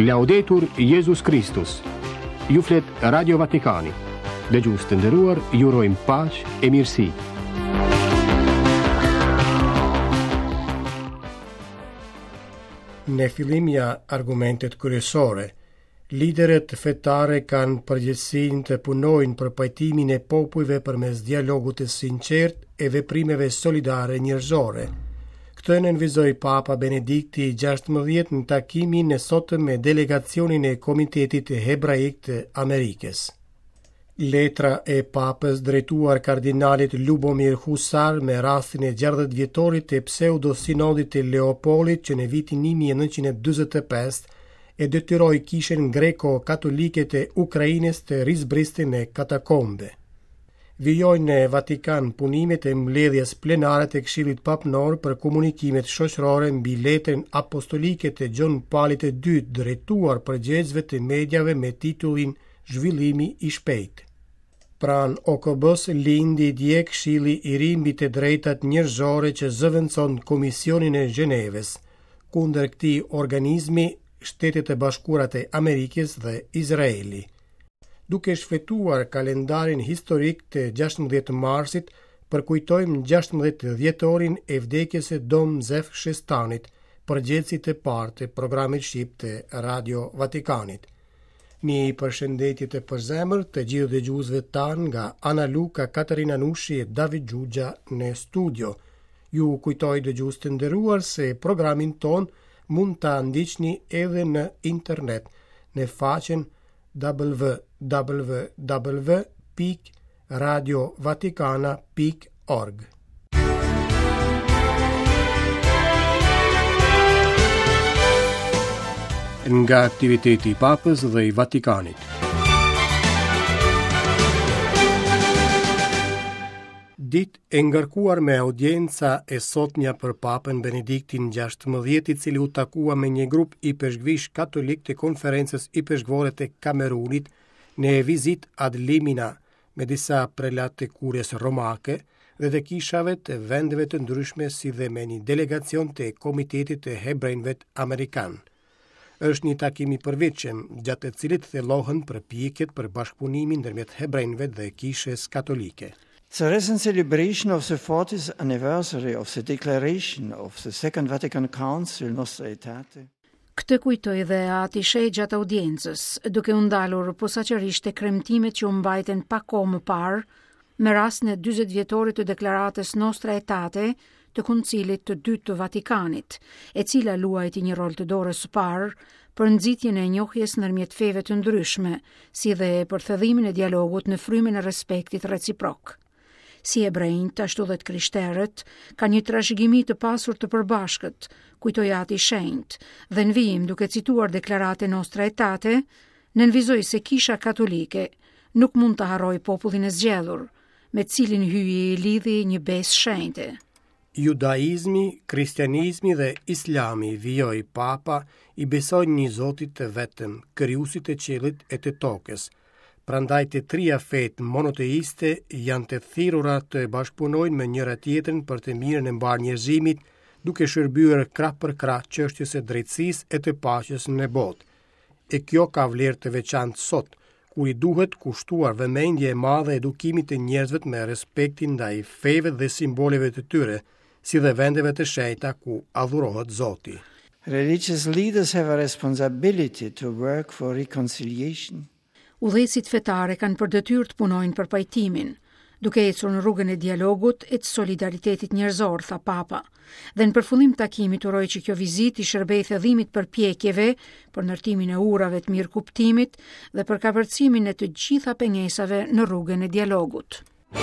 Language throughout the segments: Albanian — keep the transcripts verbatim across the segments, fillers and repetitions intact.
Laudetur Jesus Christus. Ju flet Radio Vatikani. Dëgjues të nderuar, ju urojmë paqë e mirësi. Në fillim ja argumentet kryesore, liderët fetare kanë përgjegjësinë të punojnë për pajtimin e popujve përmes dialogut të sinqert e veprimeve solidare njerëzore. Këtë nënvizoi Papa Benedikti gjashtëmbëdhjetë në takimin e sotëm me delegacionin e Komitetit Hebraik të Amerikës. Letra e Papës drejtuar kardinalit Lubomir Husar me rastin e gjardhet vjetorit të pseudo-sinodit të Leopollit që në vitin një mijë e nëntëqind e dyzet e pesë e detyroi kishën greko-katolike të Ukrainës të rizbristin e katakombe. Vijojnë në Vatikan punimet e mbledhjes plenare të Këshillit Papnor për komunikimet shoqërore mbi letrën apostolike të Gjon Paulit të dytë drejtuar përgjegjësve të mediave me titullin Zhvillimi i shpejtë. Pran O K B-s lindi dje Këshilli i ri mbi të drejtat njerëzore që zëvendëson Komisionin e Gjeneves. Kundër këtij organizmi, Shtetet e Bashkuara të Amerikës dhe Izraeli. Duke shfletuar kalendarin historik të gjashtëmbëdhjetë marsit, përkujtojmë gjashtëmbëdhjetë dhjetorin e vdekjes së Dom Zef Shestanit, përgjegjësit të parë të programit shqip të Radio Vatikanit. Mi përshëndetje të përzemër të gjithë dëgjuesve tanë nga Ana Luka, Katarina Nushi e David Gjugja në studio. Ju kujtoj dëgjues të nderuar se programin ton mund ta ndiqni edhe në internet në faqen w w w pikë radio vatikana pikë org. Nga aktiviteti i Papës dhe i Vatikanit. Ditë e ngarkuar me audienca e sotmja për Papën Benediktin gjashtëmbëdhjetë, i cili u takua me një grup i peshqvish katolik të konferencës i peshqvore të Kamerunit në vizit ad limina me disa prelat të kurjes romake dhe të kishave të vendeve të ndryshme si dhe me një delegacion të Komitetit të Hebrejnëve Amerikan. Është një takim i përveçëm gjatë të cilit thellohen përpjekjet për bashkëpunimin ndërmjet hebrejnëve dhe kishës katolike. The recent celebration of the fortieth anniversary of the declaration of the Second Vatican Council Nostra Aetate. Këtë kujtoi dhe ati sheh gjatë audiencës, duke u ndalur posaçërisht te kremtimet që u mbajten pa kohë më parë, me rastin e dyzet vjetorit të deklaratës Nostra Aetate të Kuncilit të dytë të Vatikanit, e cila luajti një rol të dorës së parë për nxitjen e njohjes ndërmjet feve të ndryshme, si dhe për thedhimin e dialogut në frymën e respektit reciprok. Si hebrejnët, ashtu dhe të krishterët, ka një trashëgimi të pasur të përbashkët, kujtoi ati shenjtë, dhe në vijim duke cituar deklarate Nostra Aetate, nënvizoi se kisha katolike nuk mund të harroj popullin e zgjedhur, me cilin hyji i lidhi një besë shenjte. Judaizmi, kristianizmi dhe islami, vijoi Papa, i besojnë një Zotit të vetëm, krijuesit të qiellit e të tokës. Prandaj të trija fetë monoteiste janë të thirrura të bashkëpunojnë me njëra tjetrën për të mirën e mbar njerëzimit, duke shërbyer krah për krah çështjes së drejtësisë e të paqes në botë. E kjo ka vlerë të veçantë sot, ku i duhet kushtuar vëmendje e madhe edukimit të njerëzve me respektin ndaj feve dhe simboleve të tyre, si dhe vendeve të shenjta ku adhurohet Zoti. Religious leaders have a responsibility to work for reconciliation. Udhëheqësit fetare kanë për detyrë të punojnë për pajtimin, duke ecur në rrugën e dialogut e të solidaritetit njerëzor, tha Papa. Dhe në përfullim takimit uroi që kjo vizitë i shërbejë thedhimit përpjekjeve për ndërtimin e urave të mirëkuptimit dhe për kapërcimin e të gjitha pengesave në rrugën e dialogut.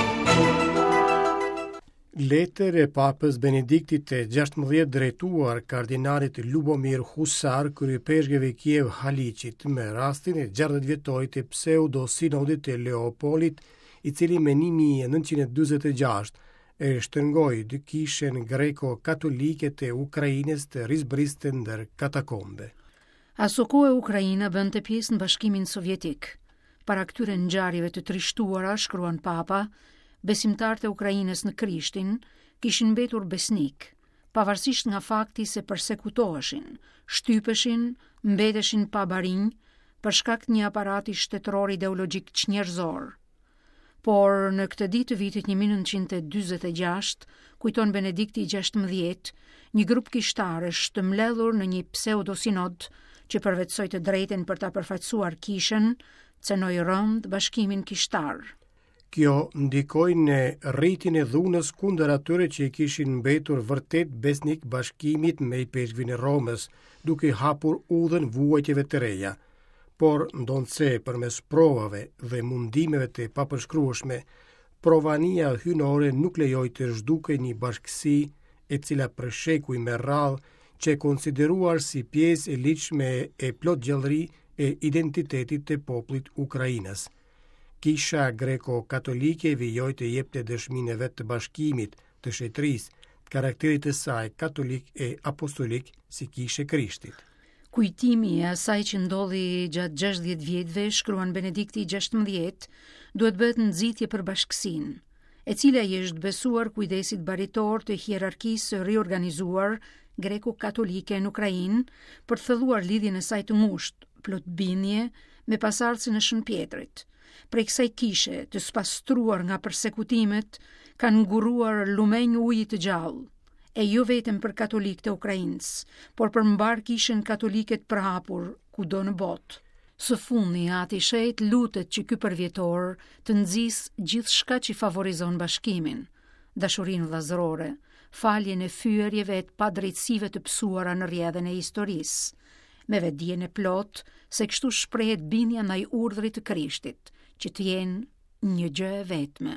Letër e Papës Benediktit të gjashtëmbëdhjetë drejtuar kardinalit Lubomir Husar, kryepeshqeve Kiev Haliçit, me rastin e gjardhet vjetorit të pseudo-sinodit të Leopollit, i cili me një mijë e nëntëqind e dyzet e gjashtë e shtrëngoi dy kishën greko-katolike të Ukrainës të rizbristen ndër katakombe. Aso kohë Ukraina bënte pjesë në Bashkimin Sovjetik. Para këtyre ngjarjeve të trishtuara, shkruan Papa, besimtarët e Ukrainës në Krishtin kishin mbetur besnik, pavarësisht nga fakti se përsekutoheshin, shtypeshin, mbeteshin pa barinj, për shkak të një aparati shtetëror ideologjik çnjerëzor. Por në këtë ditë të vitit një mijë nëntëqind e dyzet e gjashtë, kujton Benedikti gjashtëmbëdhjetë, një grup kishtarësh të mbledhur në një pseudo-sinod që përvetsoi të drejten për ta përfaqësuar kishën, cënoi rënd bashkimin kishtar. Kjo ndikoi në rritjen e dhunës kundër atyre që i kishin mbetur vërtet besnik bashkimit me i peshqvin e Romës, duke hapur udhën vuajtjeve të reja. Por ndonse përmes provave dhe mundimeve të papërshkrueshme, provania hynore nuk lejoi të zhdukej një bashkësi e cila për shekuj me radhë që e konsideruar si pjesë e ligjshme e plot gjallëri e identitetit të popullit ukrainës. Kisha greko-katolike vijoi të jepte dëshminë e vet të bashkimit, të shetërisë, karakterit të saj katolik e apostolik si kishë e Krishtit. Kujtimi e asaj që ndodhi gjatë gjashtëdhjetë vjetëve, shkruan Benedikti gjashtëmbëdhjetë, duhet bëhet nxitje për bashkësinë, e cila i është besuar kujdesit baritor të hierarkisë së riorganizuar greko-katolike në Ukrainë për të thelluar lidhjen e saj të ngushtë, plot bindje me pasardhësin e Shën Pjetrit. Prej kësaj kishe të spastruar nga përsekutimet kanë nguruar lumenj uji të gjallë, e jo vetëm për katolikët e Ukrainës, por për mbar kishën katolike të përhapur kudo në botë. Së fundi ati shet lutet që ky përvjetor të nxjisë gjithçka që favorizon bashkimin, dashurinë vllazërore, faljen e fyerjeve e të padrejtësive të pësuara në rrjedhën e historisë, me vetdijen e plot se kështu shprehet bindja ndaj urdhrit të Krishtit, që të jenë një gjë e vetme.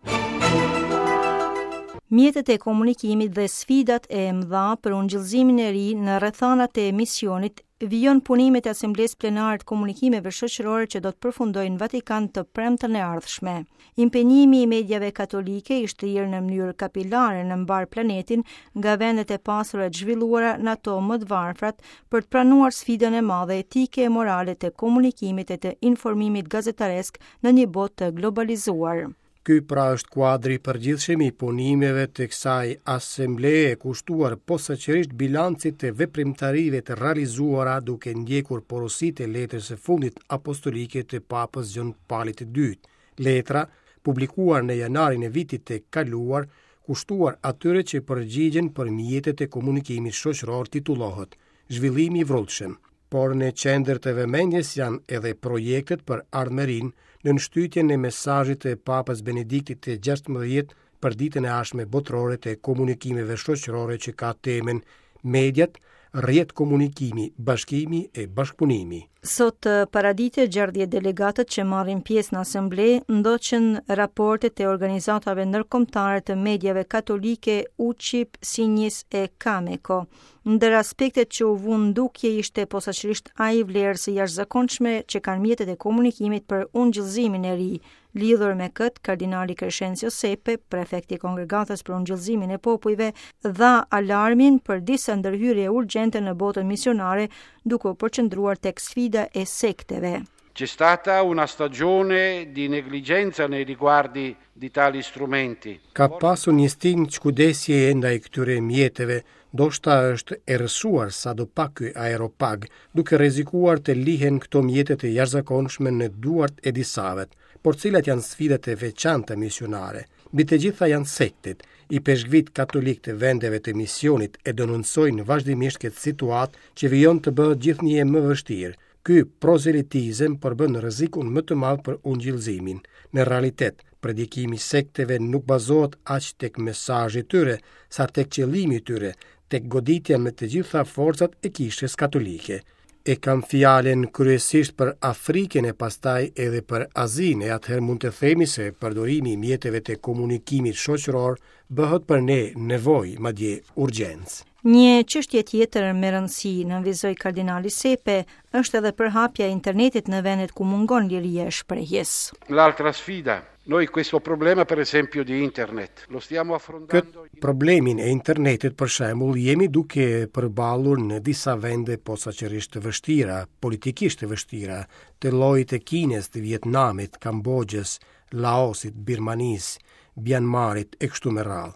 Mjetet e komunikimit dhe sfidat e mëdha për ungjillëzimin e ri në rrethanat e misionit vijon punimet e Asamblesë Plenare të Komunikimeve Shoqërore që do të përfundojnë në Vatikan të premtën e ardhshme. Impenjimi i mediave katolike i shtrirë në mënyrë kapilare në mbar planetin nga vendet e pasura të zhvilluara në ato më të varfrat për të pranuar sfidën e madhe etike e morale të komunikimit e të informimit gazetaresk në një botë të globalizuar. Ky pra është kuadri përgjithshëm i punimeve të kësaj asembleje kushtuar posaçërisht bilancit të veprimtarive të realizuara duke ndjekur porositë e letrës së fundit apostolike të Papës Gjon Paulit të dytë. Letra, publikuar në janarin e vitit të kaluar, kushtuar atyre që përgjigjen për mjetet e komunikimit shoqëror titullohet Zhvillimi i vrullshëm, por në qendër të vëmendjes janë edhe projektet për ardhmërinë në nështytjen e mesazhit të Papës Benediktit të gjashtëmbëdhjetë për ditën e ardhshme botërore të komunikimeve shoqërore që ka temën Mediat, rrjet komunikimi, bashkimi e bashkëpunimi. Sot paradite gjardhje delegatët që marrin pjesë në asamble ndoqën raportet e organizatave ndërkombëtare të mediave katolike U Q I P, Sinjis e Kameko. Ndër aspektet që u vun ndukje ishte posaçërisht ai vlerë së jashtëzakonshme që kanë mjetet e komunikimit për ungjillëzimin e ri. Lidhur me këtë, kardinali Crescenzio Sepe, prefekti i Kongregatës për ungjillëzimin e popujve, dha alarmin për disa ndërhyrje urgjente në botën misionare, duke u përqendruar tek sfida e sekteve. C'è stata una stagione di negligenza nei riguardi di tali strumenti. Ka pasur një stigmë çkudesje ndaj këtyre mjeteve, ndoshta është errësuar sadopak ky Aeropag, duke rrezikuar të lihen këto mjete të jashtëzakonshme në duart e disavet, por cilat janë sfidat e veçanta misionare. Mbi të gjitha janë sektet, i peshqvit katolik të vendeve të misionit e denoncojnë vazhdimisht këtë situatë që vijon të bëhet gjithnjë më vështirë. Ky prozelitizëm përbën rrezikun më të madh për ungjillëzimin. Në realitet, predikimi sekteve nuk bazohet aq tek mesazhi i tyre, sa tek qëllimi i tyre, tek goditja me të gjitha forcat e kishës katolike. E kam fjalen kryesisht për Afrikën e pastaj edhe për Azinë, e atëherë mund të themi se përdorimi i mjeteve të komunikimit shoqëror bëhet për ne nevojë, madje urgjencë. Një çështje tjetër me rëndësi, nënvizoi kardinali Sepe, është edhe përhapja e internetit në vendet ku mungon liria e shprehjes. L'altra sfida. Noi questo problema per esempio di internet lo stiamo affrontando. Këtë problemin e internetit për shembull jemi duke përballur në disa vende posaçërisht të vështira, politikisht të vështira, të llojit të Kinës, të Vietnamit, Kambogjës, Laosit, Birmanisë, Myanmarit e kështu me radhë.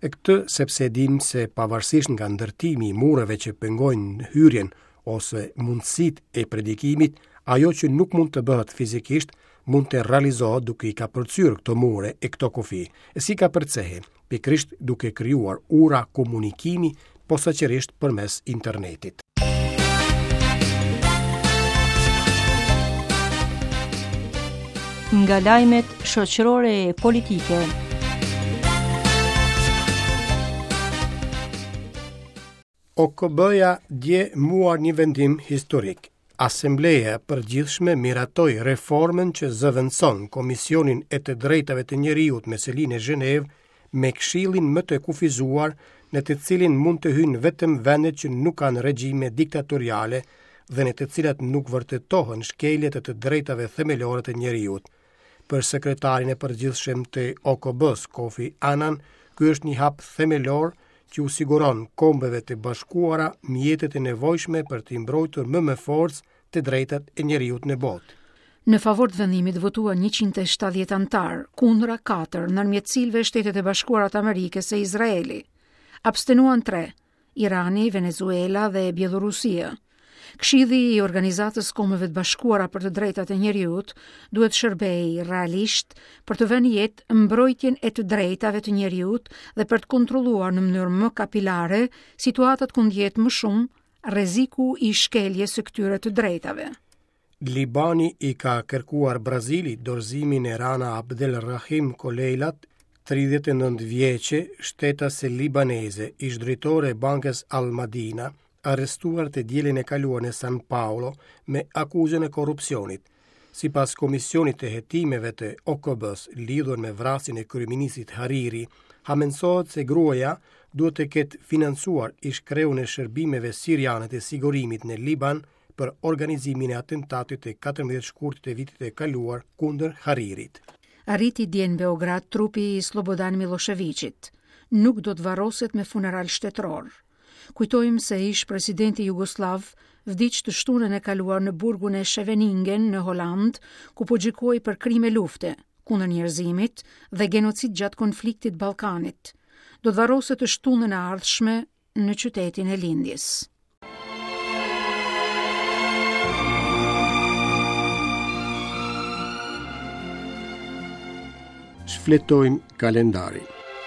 E këtë sepse dim se pavarësisht nga ndërtimi i mureve që pengojnë hyrjen ose mundësit e predikimit, ajo që nuk mund të bëhet fizikisht, mund të realizohet duke i ka përcyrë këto mure e këto kufi. E si ka përcehe, pikrisht duke krijuar ura komunikimi, posaçërisht përmes internetit. Nga lajmet shoqërore e politike. O K B-ja dje muar një vendim historik. Asembleja e Përgjithshme miratoi reformën që zëvendëson Komisionin e të Drejtave të Njeriut me selinë e Zhenevë me këshillin më të kufizuar në të cilin mund të hyjnë vetëm vendet që nuk kanë regjime diktatoriale dhe në të cilat nuk vërtetohen shkeljet e të drejtave themelore të njeriut. Për sekretarin e përgjithshëm të O K B-s, Kofi Annan, ky është një hap themelor që u siguron kombeve të bashkuara mjetet e nevojshme për të mbrojtur më me forcë të drejtat e njeriut në botë. Në favor të vendimit votua njëqind e shtatëdhjetë antar, kundra katër, ndërmjet cilëve Shtetet e Bashkuara të Amerikës e Izraeli. Abstenuan tre, Irani, Venezuela dhe Bielorusia. Këshilli i Organizatës Kombeve të Bashkuara për të Drejtat e Njeriut duhet shërbejë realisht për të vënë jetë mbrojtjen e të drejtave të njeriut dhe për të kontrolluar në mënyrë më kapilare situatat ku ndjehet më shumë rreziku i shkeljes së këtyre të drejtave. Libani i ka kërkuar Brazilit dorëzimin e Rana Abdelrahim Koleilat, tridhjetë e nëntë vjeçe, shtetase libaneze, ish drejtore e bankës Al Madina, arrestuar të dielën e kaluar në San Paolo me akuzën e korrupsionit. Sipas Komisionit të Hetimeve të O K B-s lidhur me vrasjen e kryeministit Hariri, hamensohet se gruaja duhet të ketë financuar ish-kreun e shërbimeve siriane të sigurimit në Liban për organizimin e atentatit të katërmbëdhjetë shkurtit të vitit e kaluar kundër Haririt. Arriti dje në Beograd trupi i Slobodan Miloševićit. Nuk do të varroset me funeral shtetëror. Kujtojmë se ish presidenti Jugoslav vdiq të shtunën e kaluar në burgun e Scheveningen në Holand, ku po gjykoi për krime lufte kundër njerëzimit dhe genocid gjatë konfliktit Ballkanit. Do të varroset të shtunën e ardhshme në qytetin e lindjes. Shfletojmë kalendarin.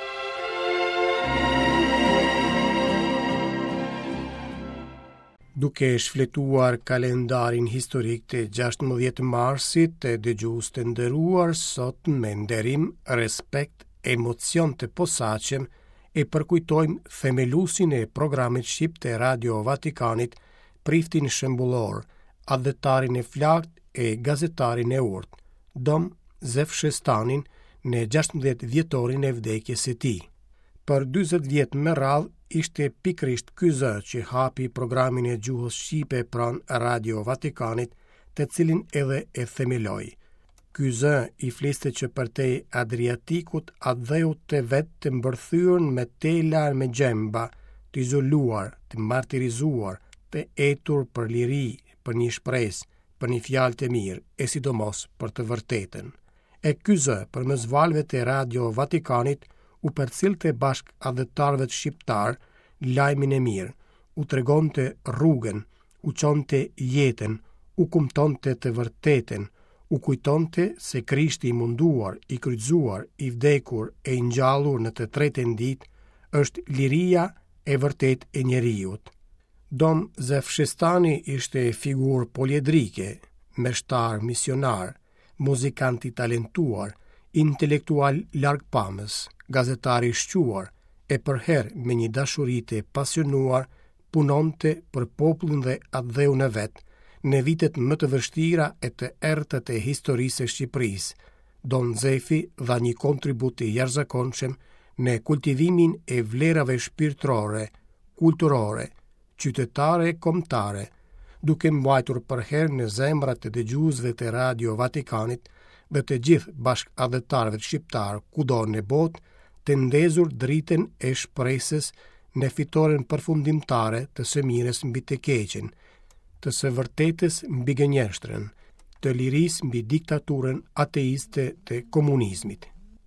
Duke shfletuar kalendarin historik të gjashtëmbëdhjetë marsit të dëgjues të nderuar, sot me nderim, respekt, emocion të posaçëm e përkujtojmë themelusin e programit shqip të Radio Vatikanit, priftin shembullor, adhetarin e flakt e gazetarin e urtë, Dom Zef Shestanin në gjashtëmbëdhjetë vjetorin e vdekjes së tij. Për dyzet vjet me radhë ishte pikrisht ky zë që hapi programin e gjuhës shqipe pranë Radio Vatikanit, të cilin edhe e themeloi. Ky zë i fliste që për te Adriatikut atë dheut të vetë të mbërthyrën me tela me gjemba, të izoluar, të martirizuar, të etur për liri, për një shpresë, për një fjalë të mirë, e sidomos për të vërtetën. E ky zë përmes valve të Radio Vatikanit u përcillte bashk adhetarëve shqiptar lajmin e mirë, u tregonte rrugën, u çonte jetën, u kumtonte të vërtetën, u kujtonte se Krishti i munduar, i kryqëzuar, i vdekur e i ngjallur në të tretën ditë është liria e vërtet e njeriut. Dom Zef Shestani ishte figurë poliedrike, meshtar misionar, muzikant i talentuar, intelektual largpamës, gazetar i shquar, e përherë me një dashuri të pasionuar punonte për popullin dhe atë dheun e vet në vitet më të vështira e të errëta e historisë së Shqipërisë. Don Zefi dha një kontribut të jashtëzakonshëm në kultivimin e vlerave shpirtërore, kulturore, qytetare, kombëtare, duke mbajtur përherë në zemrat të dëgjuesve të Radio Vatikanit dhe të gjithë bashkëadhetarëve shqiptar kudo në botë, të ndezur dritën e shpresës në fitoren përfundimtare të së mirës mbi të keqen, të së vërtetës mbi gënjeshtrën, të lirisë mbi diktaturën ateiste të komunizmit.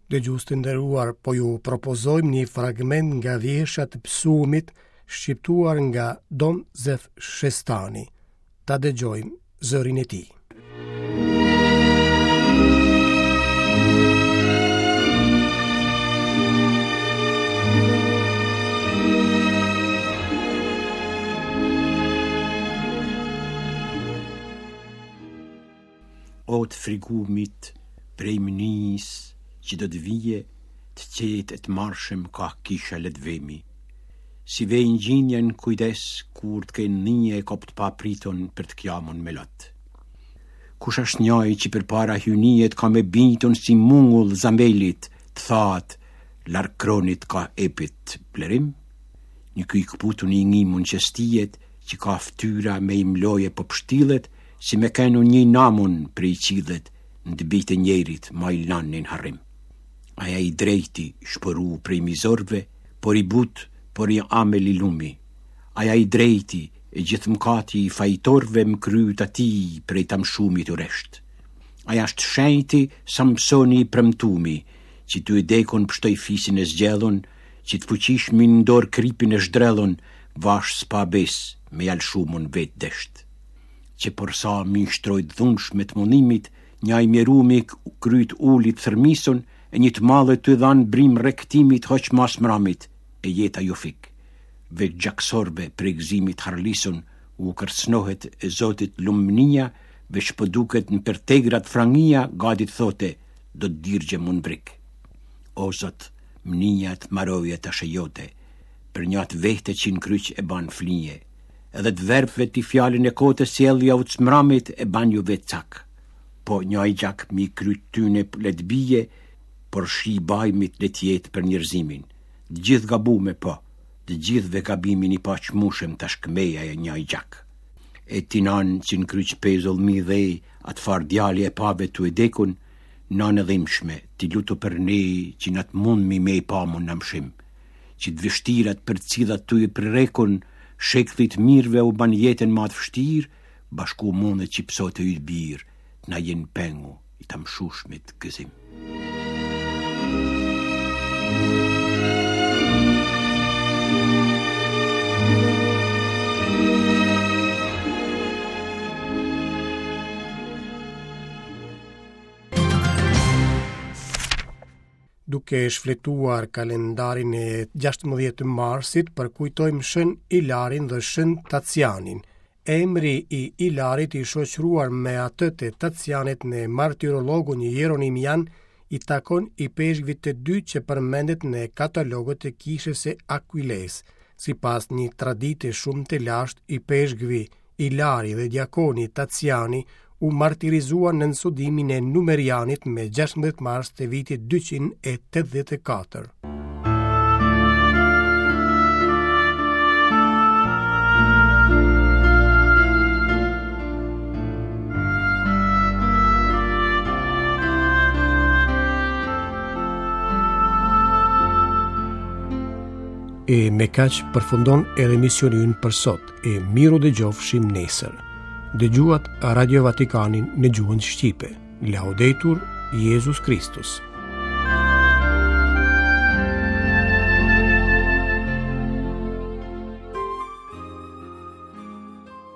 Dëgjues të nderuar, po ju propozojmë një fragment nga vjeshat e psumit shqiptuar nga Don Zef Shestani. Ta dëgjojmë zërin e tij. O të frigumit prej mënis që do të vije, të qetë e të marshëm ka kisha letvemi. Si vejnë gjinjen kujdes kur të kejnë një e kopt pa priton për të kjamon me lot. Kush është njaj që për para hynijet ka me binton si mungull zambelit, të thatë, larg kronit ka epit blerim? Një kuj këputun i ngimun që stijet, që ka ftyra me imloje po pështilet, si me kenu një namun për i qidhet, në të bitë njerit ma i lanin harim. Aja i drejti shpëru prej mizorve, por i but, por i amel i lumi. Aja i drejti e gjithë mkati i fajtorve më kryt ati prej tam shumit u resht. Aja është shenjti Samsoni i premtumi, që tu e dekon pështoj fisin e zgjellon, që të fuqish min ndor kripin e shdrellon, vash s'pa bes me jal shumon vet desht. Që përsa mi shtrojt dhunsh me të munimit, një i mjerumi kryt ullit thërmison, e një të madhe të dhanë brim rektimit hoq mas mramit, e jeta ju fik. Veç gjaksorve për egzimit harlison, u kërsnohet e zotit lumënia, veç pëduket në përtegrat frangia, gadit thote, do të dirgje mund brik. O zot, mënia të maroje të shëjote, për një atë vehte që në kryq e ban flinje, edhe të verbve t'i fjallin e kote sjellja u të smramit e ban ju vet cak. Po një i gjak mi kryt tyne let bije, por shi bajmit le tjetë për njerëzimin. Dë gjithë gabume po, dë gjithëve gabimin i pa qmushem të shkmeja e një i gjak. E tinan që në kryq pezull mi dhej, atë far djali e pave të edekun, nanë dhimshme, ti lutu për ne që në të mund mi me i pa mun në mshim, që të vështirat për cidhat të i përrekun, shekthit mirëve u ban jetën ma të fështir, bashku mune që pësot e ytë birë, na jenë pengu i të mshushmit gëzim. Duke shfletuar kalendarin e gjashtëmbëdhjetë të marsit, përkujtojmë shën Ilarin dhe shën Tacianin. Emri i Ilarit i shoqëruar me atë të Tacianit në martirologun Jeronimian i takon i peshkvit të dy që përmendet në katalogët e kishës së Aquiles. Sipas një tradite shumë të lashtë, i peshkvi Ilari dhe djakoni Taciani u martirizuan në nësudimin e Numerianit me gjashtëmbëdhjetë mars të vitit dyqind e tetëdhjetë e katër. E me kaq përfundon edhe emisioni ynë për sot, e miru dëgjofshim nesër. Dëgjuat Radio Vatikanin në gjuhën shqipe. Laudetur Jesus Christus.